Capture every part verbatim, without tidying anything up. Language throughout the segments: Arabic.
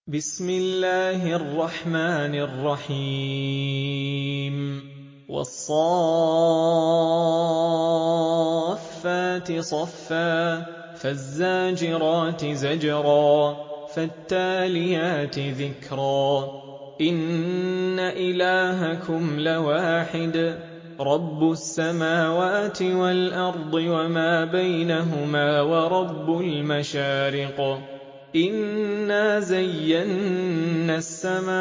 بسم الله الرحمن الرحيم والصافات صفا فالزاجرات زجرا فالتاليات ذكرا إن إلهكم لواحد رب السماوات والأرض وما بينهما ورب المشارق إنا زينا السماء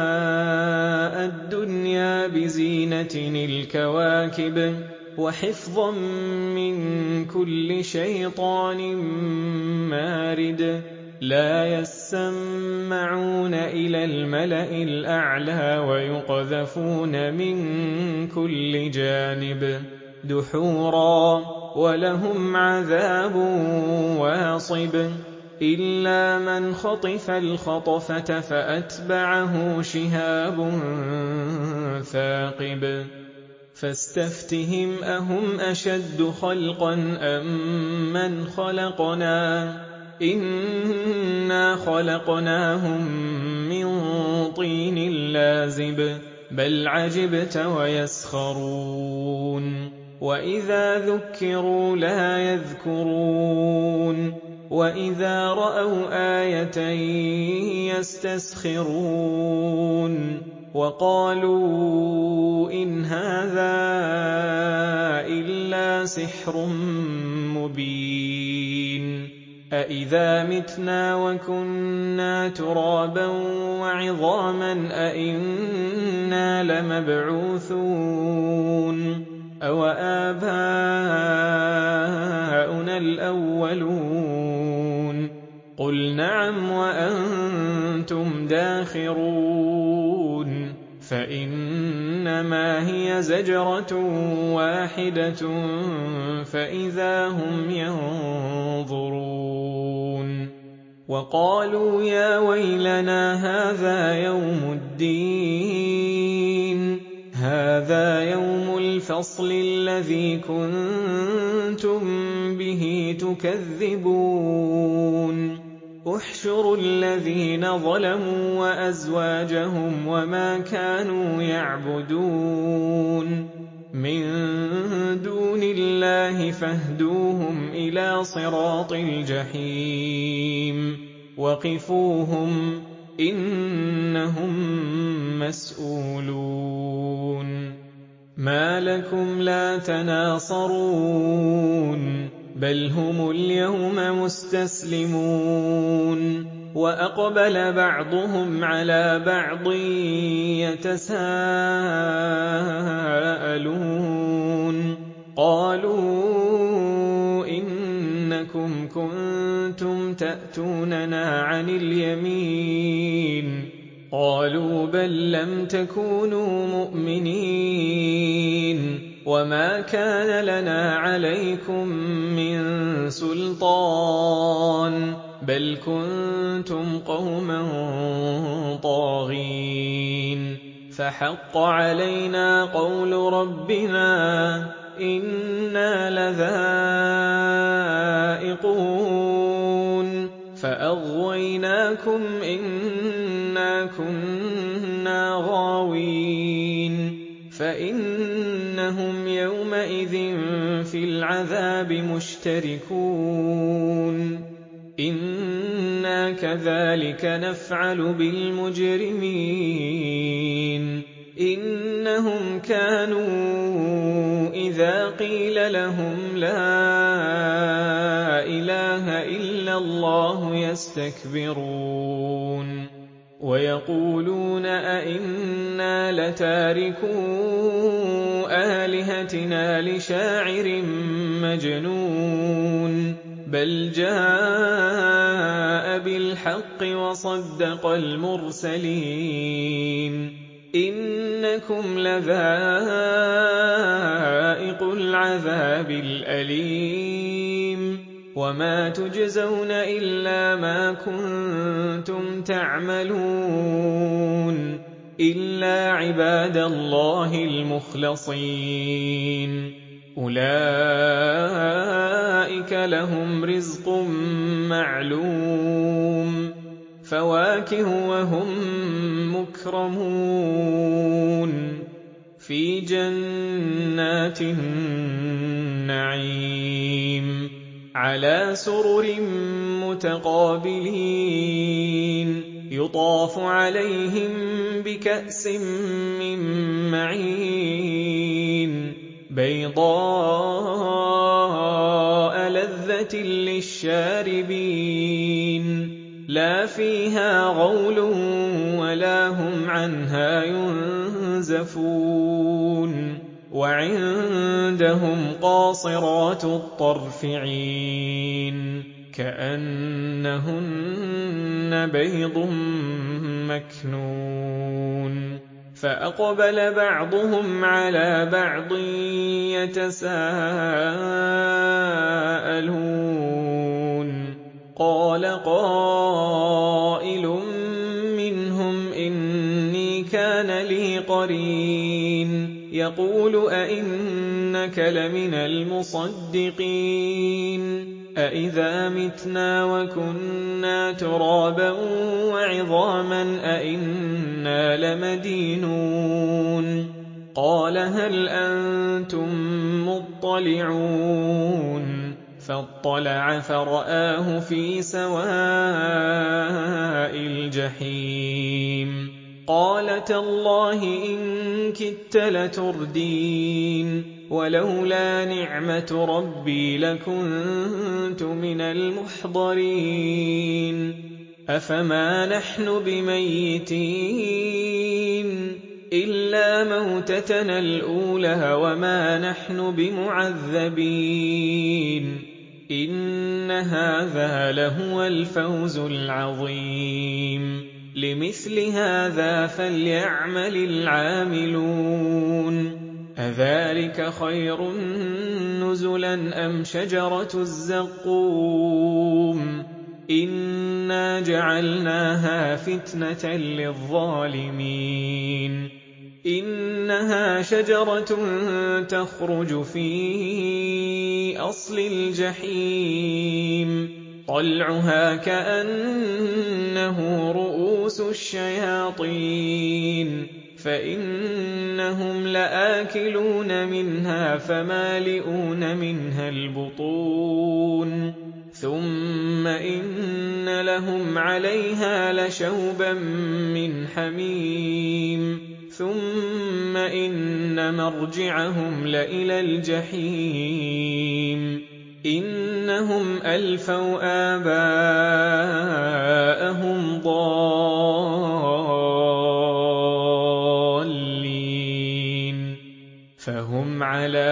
الدنيا بزينة الكواكب وحفظا من كل شيطان مارد لا يسمعون إلى الملأ الأعلى ويقذفون من كل جانب دحورا ولهم عذاب واصب إلا من خطف الخطفة فأتبعه شهاب ثاقب فاستفتهم أهم أشد خلقا أم من خلقنا إنا خلقناهم من طين لازب بل عجبت ويسخرون وإذا ذكروا لا يذكرون وإذا رأوا آية يستسخرون وقالوا إن هذا إلا سحر مبين أإذا متنا وكنا ترابا وعظاما أإنا لمبعوثون أو آباؤنا الأولون قل نعم وأنتم داخرون فإنما هي زجرة واحدة فإذا هم ينظرون وقالوا يا ويلنا هذا يوم الدين هذا يوم الفصل الذي كنتم به تكذبون احشروا الذين ظلموا وأزواجهم وما كانوا يعبدون من دون الله فاهدوهم إلى صراط الجحيم وقفوهم إنهم مسؤولون ما لكم لا تناصرون بل هم اليوم مستسلمون وأقبل بعضهم على بعض يتساءلون قالوا إنكم كنتم تأتوننا عن اليمين قالوا بل لم تكونوا مؤمنين وما كان لنا عليكم من سلطان بل كنتم قوما طاغين فحق علينا قول ربنا إنا لذائقون فأغويناكم إنا كنا غاوين فإنهم يومئذ في العذاب مشتركون إنا كذلك نفعل بالمجرمين إنهم كانوا إذا قيل لهم لا إله إلا الله يستكبرون ويقولون أئنا لتاركو آلهتنا لشاعر مجنون بل جاء بالحق وصدق المرسلين إنكم لذائق العذاب الأليم وما تجزون إلا ما كنتم تعملون إلا عباد الله المخلصين أولئك لهم رزق معلوم فواكه وهم مكرمون في جنات النعيم على سرر متقابلين يطاف عليهم بكأس من معين بيضاء لذة للشاربين لا فيها غول ولا هم عنها ينزفون وعندهم قاصرات الطرف عين كأنهن بيض مكنون فأقبل بعضهم على بعض يتساءلون قال قائل منهم إني كان لي قرين يقول أئنك لمن المصدقين أئذا متنا وكنا ترابا وعظاما أئنا لمدينون قال هل أنتم مطلعون فاطلع فرآه في سواء الجحيم قال تالله إن كدت لتردين ولولا نعمة ربي لكنت من المحضرين أفما نحن بميتين إلا موتتنا الأولى وما نحن بمعذبين إن هذا لهو الفوز العظيم لمثل هذا فليعمل العاملون أذلك خير نزلا أم شجرة الزقوم إنا جعلناها فتنة للظالمين إنها شجرة تخرج في أصل الجحيم طلعها كأنه رؤوس الشياطين فإنهم لآكلون منها فمالئون منها البطون ثم إن لهم عليها لشوبا من حميم ثم إن مرجعهم لإلى الجحيم إنهم ألفوا آباءهم ضالين فهم على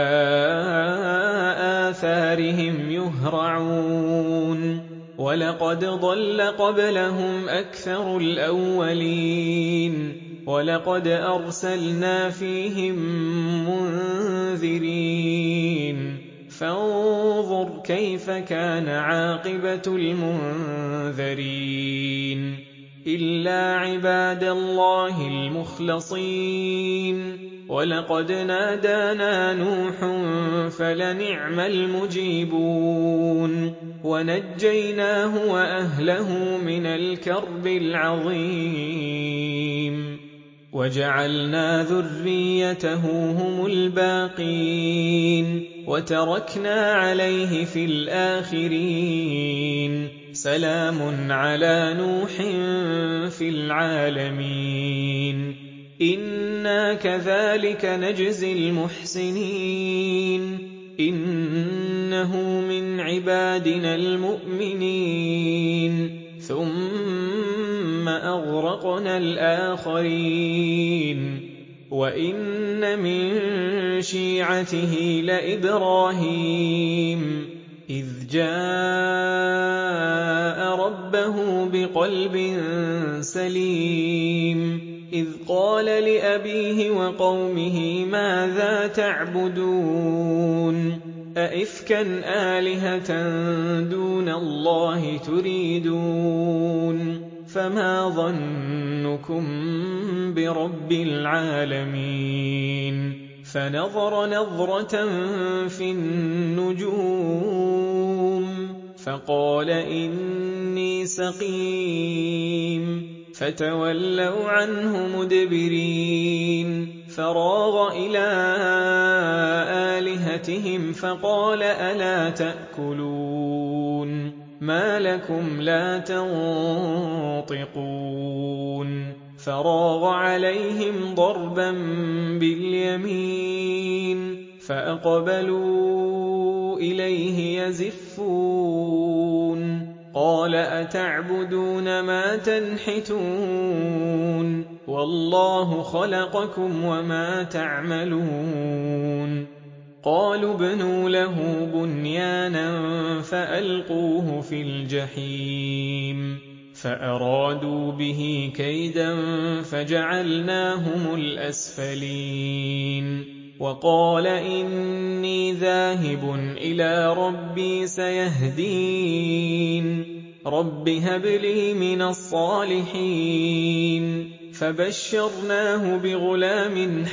آثارهم يهرعون ولقد ضل قبلهم أكثر الأولين ولقد أرسلنا فيهم منذرين فانظر كيف كان عاقبة المنذرين إلا عباد الله المخلصين ولقد نادانا نوح فلنعم المجيبون ونجيناه وأهله من الكرب العظيم وجعلنا ذريته هم الباقين وتركنا عليه في الآخرين سلام على نوح في العالمين إنا كذلك نجزي المحسنين إنه من عبادنا المؤمنين ثم أغرقنا الآخرين وإن من شيعته لإبراهيم إذ جاء ربه بقلب سليم إذ قال لأبيه وقومه ماذا تعبدون أئفكا آلهة دون الله تريدون فما ظنكم برب العالمين فنظر نظرة في النجوم فقال إني سقيم فتولوا عنه مدبرين فراغ إلى آلهتهم فقال ألا تأكلون ما لكم لا تنطقون فراغ عليهم ضربا باليمين فأقبلوا إليه يزفون قال أتعبدون ما تنحتون والله خلقكم وما تعملون قالوا ابنوا له بنيانا فألقوه في الجحيم فأرادوا به كيدا فجعلناهم الأسفلين وقال إني ذاهب إلى ربي سيهدين رب هب لي من الصالحين فبشرناه بغلام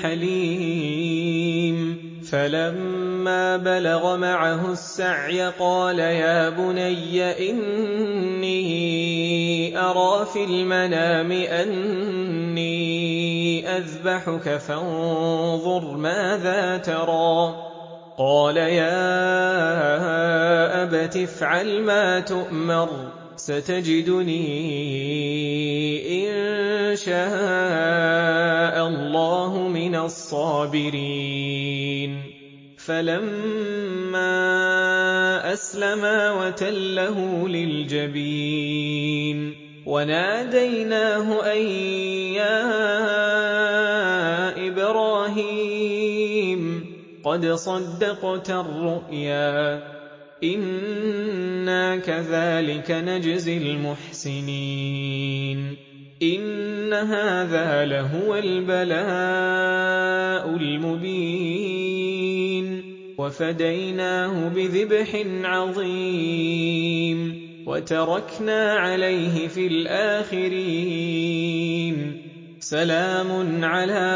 حليم فلما بلغ معه السعي قال يا بني إني أرى في المنام أني أذبحك فانظر ماذا ترى قال يا أبت افعل ما تؤمر ستجدني إن شاء الله من الصابرين فلما أسلما وتله للجبين وناديناه أن يا إبراهيم قد صدقت الرؤيا إنا كذلك نجزي المحسنين إن هذا لهو البلاء المبين وفديناه بذبح عظيم وتركنا عليه في الآخرين سلام على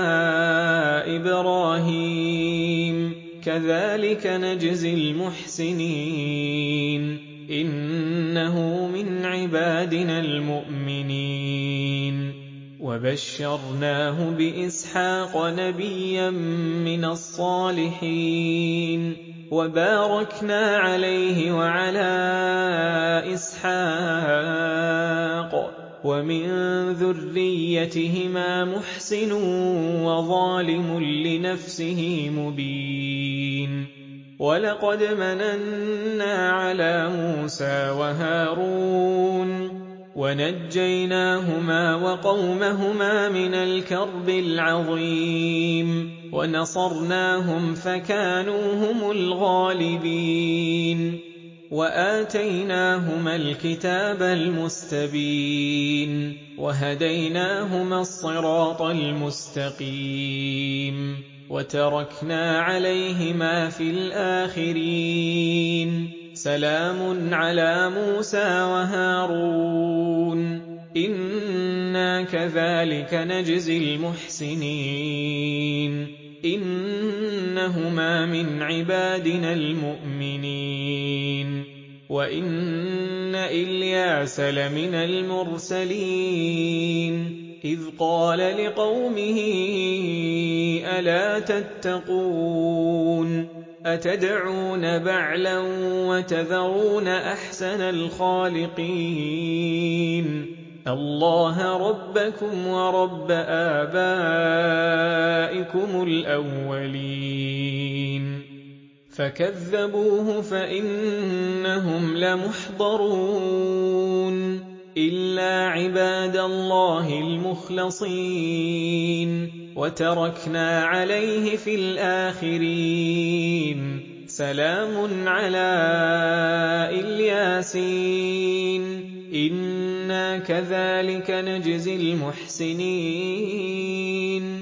إبراهيم كذلك نجزي المحسنين إنه من عبادنا المؤمنين وبشرناه بإسحاق نبيا من الصالحين وباركنا عليه وعلى إسحاق ومن ذريتهما محسن وظالم لنفسه مبين ولقد مننا على موسى وهارون ونجيناهما وقومهما من الكرب العظيم ونصرناهم فكانوا هم الغالبين وآتيناهما الكتاب المستبين وهديناهما الصراط المستقيم وتركنا عليهما في الآخرين سلام على موسى وهارون إنا كذلك نجزي المحسنين إنهما من عبادنا المؤمنين وإن إلياس لمن المرسلين إذ قال لقومه ألا تتقون أتدعون بعلا وتذرون أحسن الخالقين الله ربكم ورب آبائكم الأولين فكذبوه فإنهم لمحضرون إلا عباد الله المخلصين وتركنا عليه في الآخرين سلام على الياسين إنا كذلك نجزي المحسنين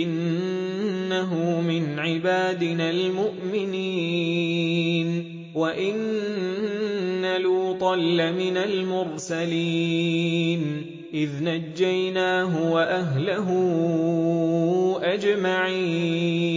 إنه من عبادنا المؤمنين وإن لوطا لمن المرسلين إذ نجيناه وأهله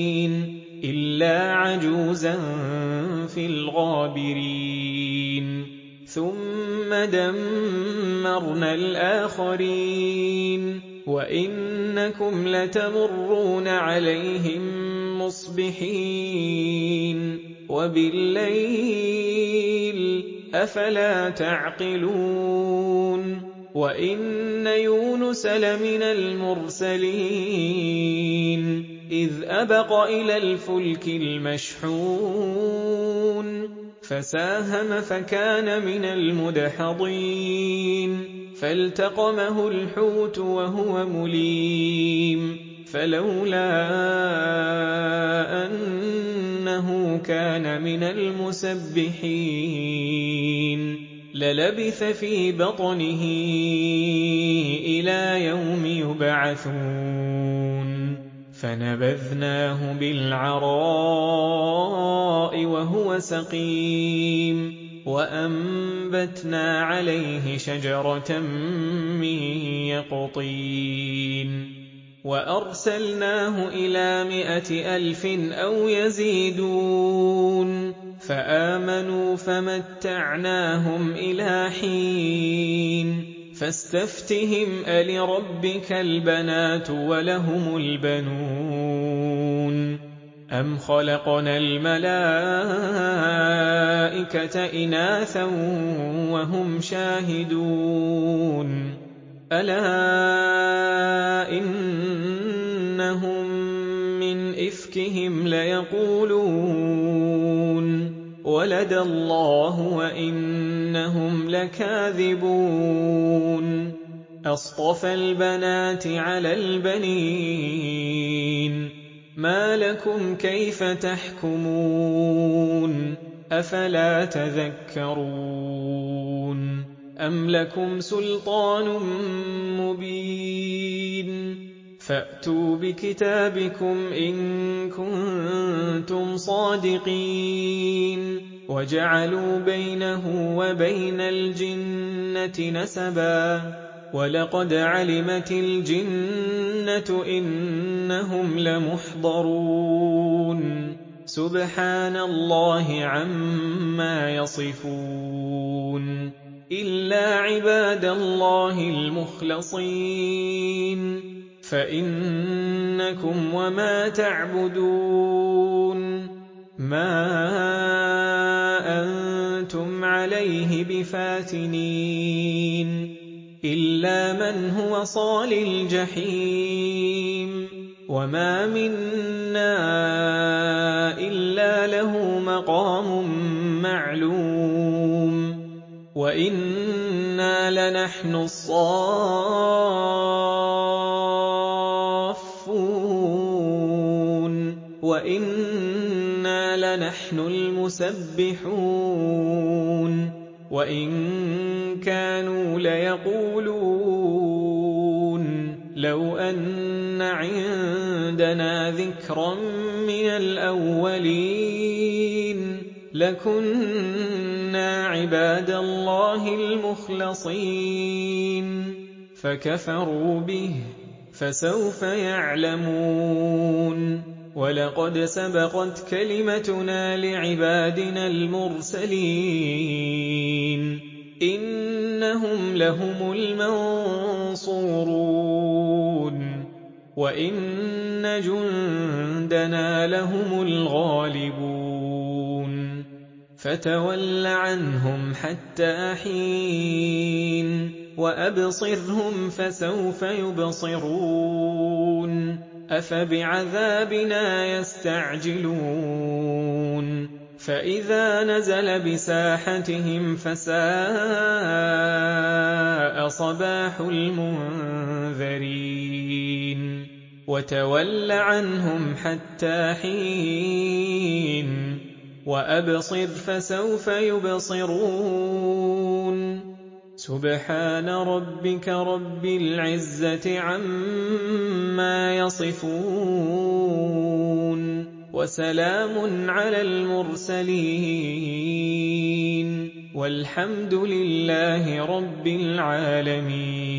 أجمعين إلا عجوزا في الغابرين ثُمَّ دَمَّرْنَا الْآخَرِينَ وَإِنَّكُمْ لَتَمُرُّونَ عَلَيْهِم مُّصْبِحِينَ وَبِاللَّيْلِ ۗ أَفَلَا تَعْقِلُونَ وَإِنَّ يُونُسَ لَمِنَ الْمُرْسَلِينَ إِذْ أَبَقَ إِلَى الْفُلْكِ الْمَشْحُونِ فَسَاهَمَ فَكَانَ مِنَ الْمُدْحَضِينَ فَالْتَقَمَهُ الْحُوتُ وَهُوَ مُلِيمٌ فَلَوْلَا أَنَّهُ كَانَ مِنَ الْمُسَبِّحِينَ لَلَبِثَ فِي بَطْنِهِ إِلَىٰ يَوْمِ يُبْعَثُونَ فَنَبَذْنَاهُ بِالْعَرَاءِ وَهُوَ سَقِيمٌ وَأَنبَتْنَا عَلَيْهِ شَجَرَةً مِّن يَقْطِينٍ وَأَرْسَلْنَاهُ إِلَىٰ مِائَةِ أَلْفٍ أَوْ يَزِيدُونَ فَآمَنُوا فَمَتَّعْنَاهُمْ إِلَىٰ حِينٍ فَاسْتَفْتِهِمْ أَلِرَبِّكَ الْبَنَاتُ وَلَهُمُ الْبَنُونَ أَمْ خَلَقْنَا الْمَلَائِكَةَ إِنَاثًا وَهُمْ شَاهِدُونَ أَلَا إِنَّهُم مِّنْ إِفْكِهِمْ لَيَقُولُونَ وَلَدَ اللَّهُ وَإِنَّهُمْ لَكَاذِبُونَ أَصْطَفَى الْبَنَاتِ عَلَى الْبَنِينَ مَا لَكُمْ كَيْفَ تَحْكُمُونَ أَفَلَا تَذَكَّرُونَ أَمْ لَكُمْ سُلْطَانٌ مُّبِينٌ فَأْتُوا بِكِتَابِكُمْ إِن كُنتُمْ صَادِقِينَ وَجَعَلُوا بَيْنَهُ وَبَيْنَ الْجِنَّةِ نَسَبًا وَلَقَدْ عَلِمَتِ الْجِنَّةُ إِنَّهُمْ لَمُحْضَرُونَ سُبْحَانَ اللَّهِ عَمَّا يَصِفُونَ إِلَّا عِبَادَ اللَّهِ الْمُخْلَصِينَ فَإِنَّكُمْ وَمَا تَعْبُدُونَ مَا أَنتُمْ عَلَيْهِ بِفَاتِنِينَ إِلَّا مَنْ هُوَ صَالِ الْجَحِيمِ وَمَا مِنَّا إِلَّا لَهُ مَقَامٌ مَّعْلُومٌ وَإِنَّا لَنَحْنُ الصَّافُّونَ وَإِنَّا لَنَحْنُ الْمُسَبِّحُونَ وَإِن كَانُوا لَيَقُولُونَ لَوْ أَنَّ عِندَنَا ذِكْرًا مِّنَ الْأَوَّلِينَ لَكُنَّا عِبَادَ اللَّهِ الْمُخْلَصِينَ فَكَفَرُوا بِهِ فَسَوْفَ يَعْلَمُونَ وَلَقَدْ سَبَقَتْ كَلِمَتُنَا لِعِبَادِنَا الْمُرْسَلِينَ إِنَّهُمْ لَهُمُ الْمَنصُورُونَ وَإِنَّ جُندَنَا لَهُمُ الْغَالِبُونَ فَتَوَلَّ عَنْهُمْ حَتَّىٰ حِينٍ وَأَبْصِرْهُمْ فَسَوْفَ يُبْصِرُونَ أَفَبِعَذَابِنَا يَسْتَعْجِلُونَ فَإِذَا نَزَلَ بِسَاحَتِهِمْ فَسَاءَ صَبَاحُ الْمُنذَرِينَ وَتَوَلَّ عَنْهُمْ حَتَّىٰ حِينٍ وَأَبْصِرْ فَسَوْفَ يُبْصِرُونَ سُبْحَانَ رَبِّكَ رَبِّ الْعِزَّةِ عَمَّا يَصِفُونَ وَسَلَامٌ عَلَى الْمُرْسَلِينَ وَالْحَمْدُ لِلَّهِ رَبِّ الْعَالَمِينَ.